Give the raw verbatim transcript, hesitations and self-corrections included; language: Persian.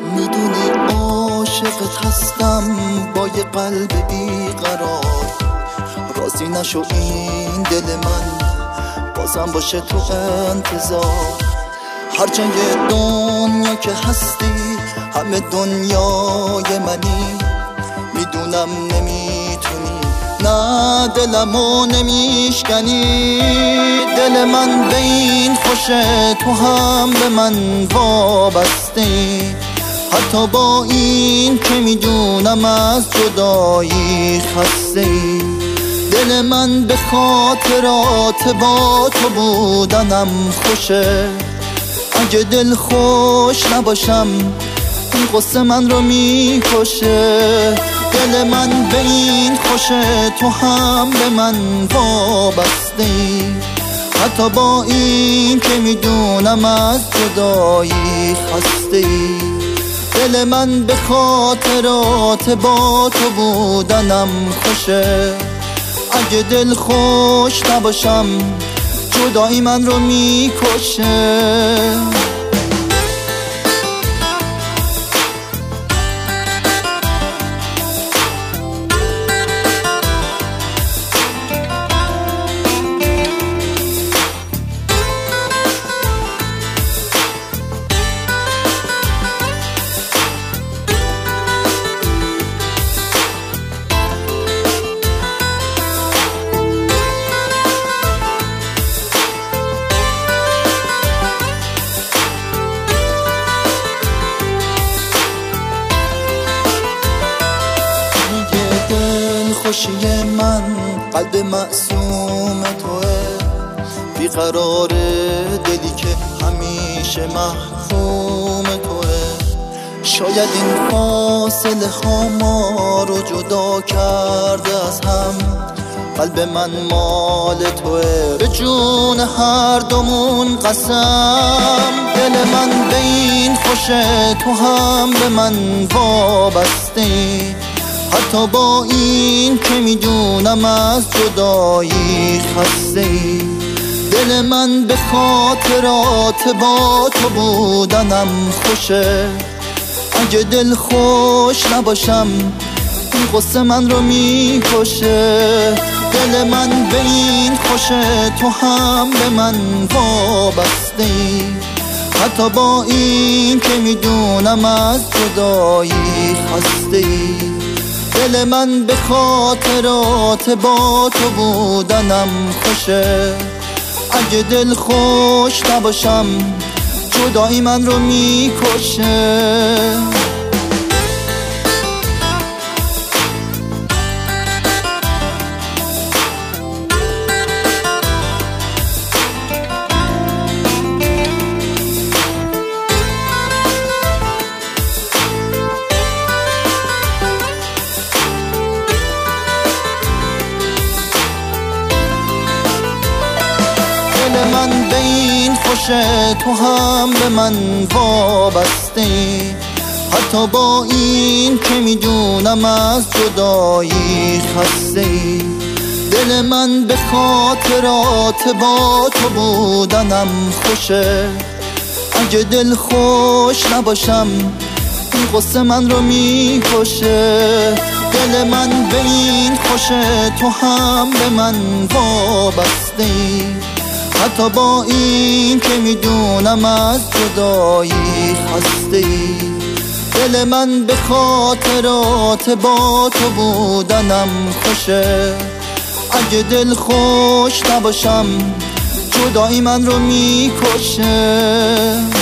میدونی عاشقت هستم با یه قلب بیقرار، راضی نشو این دل من بازم باشه تو انتظار. هر جای دنیا که هستی همه دنیای منی، میدونم نمیتونی نه دلمو نمیشکنی. دل من به این خوشه تو هم به من وابسته، حتی با این که میدونم از جدایی خسته. دل من به خاطرات با تو بودنم خوشه، اگه دل خوش نباشم این قصه من رو میکشه. دل من به این خوشه تو هم به من وابسته، حتی با این که میدونم از جدایی خسته. دل من به خاطرات با تو بودنم خوشه، اگه دل خوش نباشم جدایی من رو میکشه. خوشی من قلب معصوم توه، بیقرار دلی که همیشه محروم توه. شاید این فاصله ها ما رو جدا کرده از هم، قلب من مال توه به جون هر دومون قسم. دل من به این خوشه تو هم به من وابسته، حتی با این که میدونم از جدایی خسته. دل من به خاطرات با تو بودنم خوشه، اگه دل خوش نباشم این قصه من رو میکشه. دل من به این خوشه تو هم به من وابسته، حتی با این که میدونم از جدایی خسته. دل من به خاطرات با تو بودنم خوشه، اگه دل خوش نباشم جدایی من رو میکشه. دل من به این خوشه تو هم به من وابسته، حتی با این که میدونم از جدایی خسته. دل من به خاطرات با تو بودنم خوشه، اگه دل خوش نباشم این قصه من رو میکشه. دل من به این خوشه تو هم به من وابسته، حتی با این که میدونم از جدایی خسته. دل من به خاطرات با تو بودنم خوشه، اگه دل خوش نباشم جدایی من رو میکشه.